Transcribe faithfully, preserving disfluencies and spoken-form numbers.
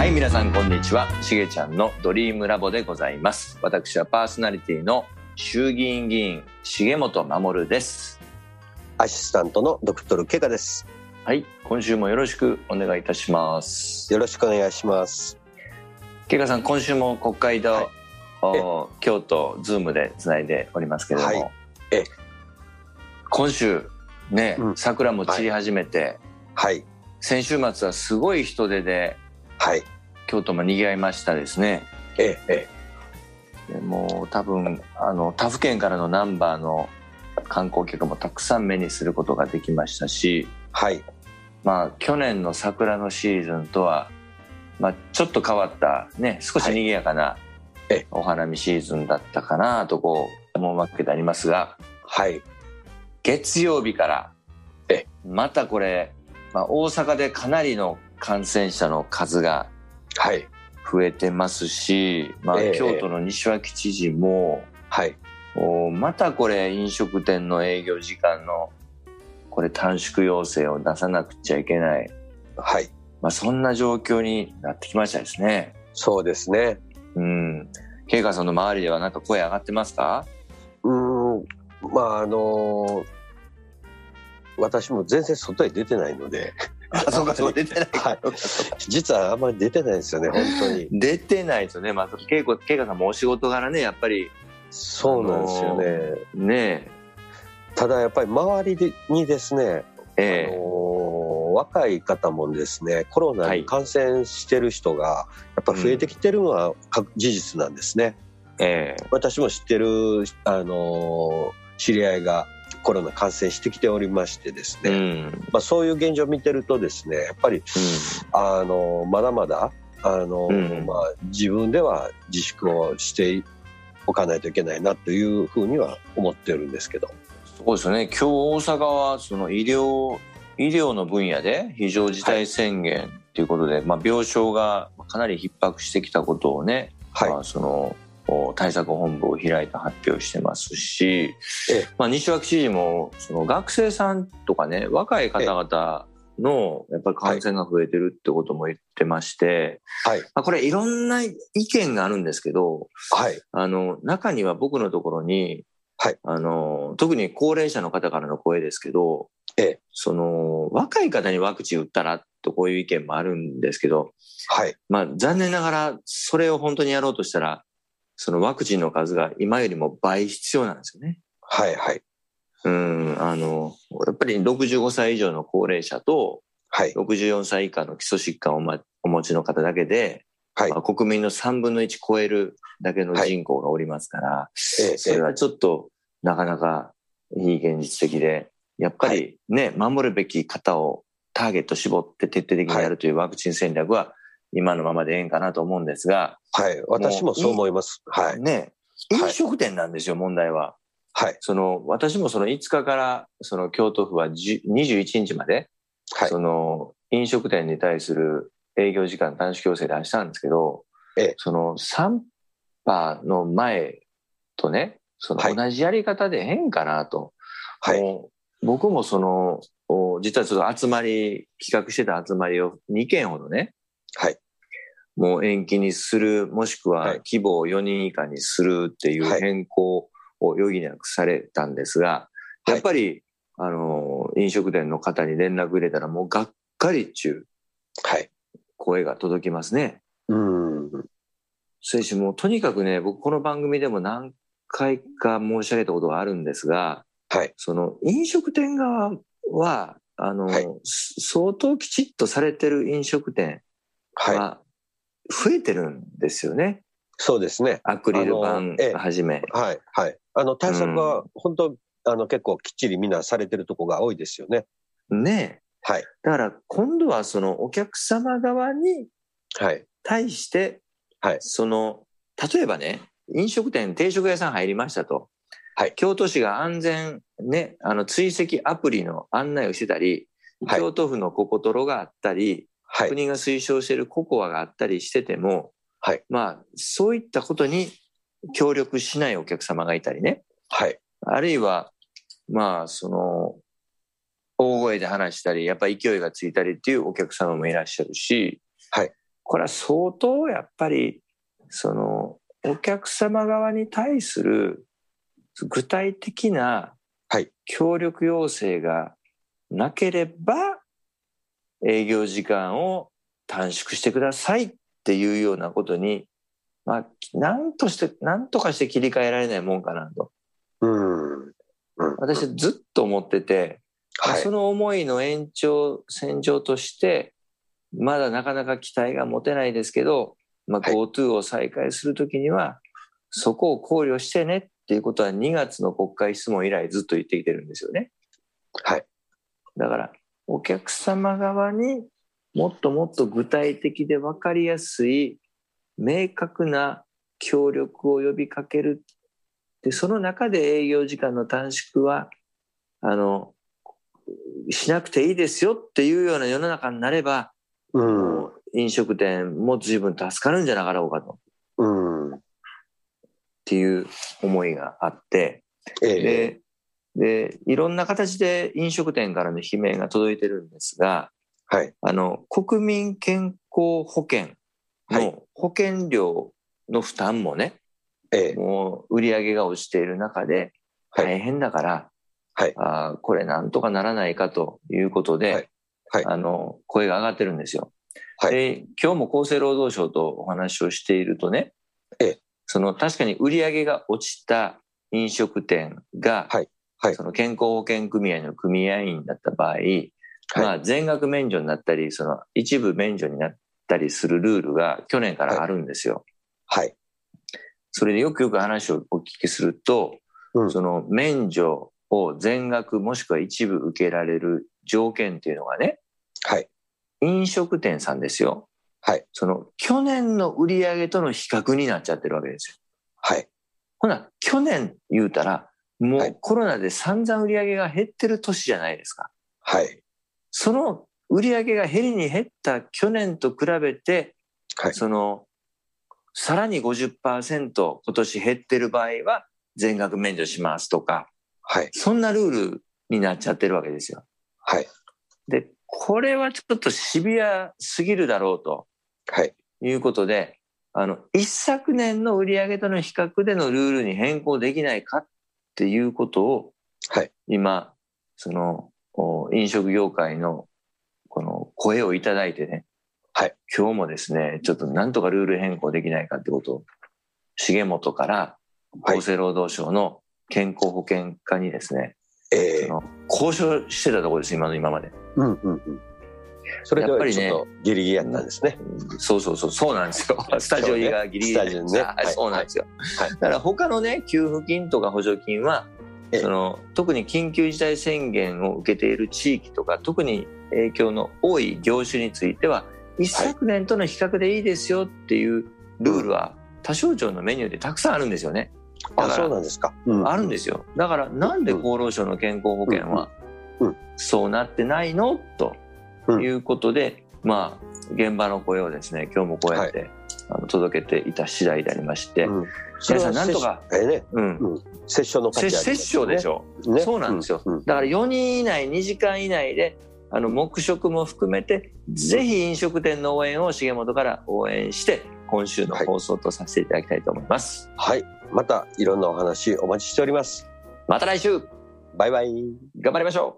はい皆さんこんにちは。しげちゃんのドリームラボでございます。私はパーソナリティの衆議院議員重本守です。 アシスタントのドクトルケガです。 はい、今週もよろしくお願いいたします。 よろしくお願いします。 ケガさん、今週も国会と、はい、京都ズームでつないでおりますけれども、はい、え今週ね、うん、桜も散り始めて、はい、先週末はすごい人出で、はい、京都も賑わいましたですね。えええでもう多分あの他府県からのナンバーの観光客もたくさん目にすることができましたし、はい、まあ去年の桜のシーズンとは、まあ、ちょっと変わったね、少し賑やかなお花見シーズンだったかなとこう思うわけでありますが、はい、月曜日からえまたこれ、まあ、大阪でかなりの感染者の数が増えてますし、まあ、京都の西脇知事も、はい、またこれ飲食店の営業時間のこれ短縮要請を出さなくちゃいけない、はい、まあ、そんな状況になってきましたですね。 そうですね。 うん。慶川さんの周りでは何か声上がってますか？ うーん、まああの私も全然外へ出てないのであ、そうかそう出てない、はい、 実はあんまり出てないですよね、本当に出てないですよね。まあ、慶川さんもお仕事柄ね、やっぱりそうなんですよね。 ね、 ただやっぱり周りにですね、えー、あの若い方もですね、コロナに感染してる人がやっぱ増えてきてるのは事実なんですね、うん、えー、私も知ってるあの知り合いがコロナ感染してきておりましてですね、うん、まあ、そういう現状を見てるとですね、やっぱり、うん、あのまだまだあの、うん、まあ、自分では自粛をしておかないといけないなというふうには思ってるんですけど。 そうですね。今日大阪はその医療医療の分野で非常事態宣言ということで、はい、まあ、病床がかなり逼迫してきたことをね、はい、まあ、その対策本部を開いて発表してますし、ええ、まあ、西脇知事もその学生さんとかね、若い方々のやっぱり感染が増えてるってことも言ってまして、はい、まあ、これいろんな意見があるんですけど、はい、あの中には僕のところに、はい、あの特に高齢者の方からの声ですけど、ええ、その若い方にワクチン打ったらとこういう意見もあるんですけど、はい、まあ、残念ながらそれを本当にやろうとしたらそのワクチンの数が今よりも倍必要なんですよね。はいはい。うん、あのやっぱりろくじゅうごさい以上の高齢者と、はい、ろくじゅうよんさい以下の基礎疾患をお持ちの方だけで、はい、まあ、国民のさんぶんのいち超えるだけの人口がおりますから、はい、それはちょっとなかなかいい現実的で、やっぱりね、はい、守るべき方をターゲット絞って徹底的にやるというワクチン戦略は今のままでええんかなと思うんですが、 はい、私もそう思います。はい。 ね、飲食店なんですよ、はい、問題は。はい。その、私もそのいつかからその京都府はにじゅういちにちまで、はい、その飲食店に対する営業時間短縮要請出したんですけど、ええ、そのさん波の前とね、その同じやり方で変かなと。はい。もう僕もその、実はちょっと集まり、企画してた集まりをにけんほどね、はい。もう延期にする、もしくは規模をよにん以下にするっていう変更を余儀なくされたんですが、やっぱり、あの、飲食店の方に連絡入れたらもうがっかりっちゅう声が届きますね。うん。そしてもうとにかくね、僕この番組でも何回か申し上げたことがあるんですが、はい、その飲食店側は、あの、はい、相当きちっとされてる飲食店は増えてるんですよね。はい、 そうですね。 アクリル板はじめ。 はい、はい。あの、対策は本当、うん、あの、結構きっちりみんなされてるとこが多いですよね。 ねえ。はい。だから今度はそのお客様側に対して、はい、その、例えばね、飲食店、定食屋さん入りましたと。はい、京都市が安全、ね、あの追跡アプリの案内をしてたり、はい、京都府のココトロがあったり、はい、国が推奨しているココアがあったりしてても、はい、まあ、そういったことに協力しないお客様がいたりね、はい、あるいは、まあ、その、大声で話したり、やっぱり勢いがついたりっていうお客様もいらっしゃるし、はい、 これは相当やっぱりそのお客様側に対する具体的な協力要請がなければ営業時間を短縮してくださいっていうようなことに、まあ、なんとして、なんとかして切り替えられないもんかなと。 うんうん、 私はずっと思ってて、はい、その思いの延長線上として、まだなかなか期待が持てないですけど、まあ、GoTo を再開するときには、そこを考慮してねっていうことはにがつの国会質問以来ずっと言ってきてるんですよね。 はい。 だから、お客様側にもっともっと具体的で分かりやすい明確な協力を呼びかける。で、その中で営業時間の短縮は、あの、しなくていいですよっていうような世の中になれば、うん、飲食店も随分助かるんじゃなかろうかと。うん、っていう思いがあって、ええ、で、で、いろんな形で飲食店からの悲鳴が届いてるんですが、はい、あの、国民健康保険の保険料の負担もね、はい、もう売り上げが落ちている中で大変だから、はい、あこれなんとかならないかということで、はいはい、あの声が上がってるんですよ、はい、で今日も厚生労働省とお話をしているとね、ええ、その確かに売り上げが落ちた飲食店が、はいはい、その健康保険組合の組合員だった場合、はい、まあ、全額免除になったりその一部免除になったりするルールが去年からあるんですよ、はいはい、それでよくよく話をお聞きすると、うん、その免除を全額もしくは一部受けられる条件っていうのがね、はい、飲食店さんですよ、はい、その去年の売り上げとの比較になっちゃってるわけですよ。はい、ほな去年言うたらもうコロナで散々売り上げが減ってる年じゃないですか。はい、その売り上げが減りに減った去年と比べて、はい、そのさらに ごじゅっパーセント 今年減ってる場合は全額免除しますとか、はい、そんなルールになっちゃってるわけですよ。はい。で、これはちょっとシビアすぎるだろうと、はい、いうことで、あの一昨年の売上との比較でのルールに変更できないかっていうことを、はい、今その飲食業界のこの声をいただいてね、はい、今日もですね、ちょっとなんとかルール変更できないかってことを重本から厚生労働省の健康保険課にですね、えー、その交渉してたところです、今の今まで。うんうんうん。 それでやっぱりね、ちょっとギリギリやったんですね。 そうそうそう、そうなんですよ。スタジオ入りがギリギリなんですね。はい、そうなんですよ。はい、だから他のね、給付金とか補助金は、えー、その特に緊急事態宣言を受けている地域とか、特に影響の多い業種については、一昨年との比較でいいですよっていうルールは、他省庁のメニューでたくさんあるんですよね。 あ、そうなんですか。 うん、あるんですよ。だからなんで厚労省の健康保険はそうなってないのということで、まあ現場の声をですね、今日もこうやって、はい、あの届けていた次第でありまして、うん、皆さんなんとか、 えーねうんうん、折衝の価値ありますね。 折衝でしょ、ね、そうなんですよ、うんうん、だからよにん以内にじかん以内であの黙食も含めてぜひ飲食店の応援を重本から応援して今週の放送とさせていただきたいと思います。 はい、はい、またいろんなお話お待ちしております。 また来週。 バイバイ。 頑張りましょう。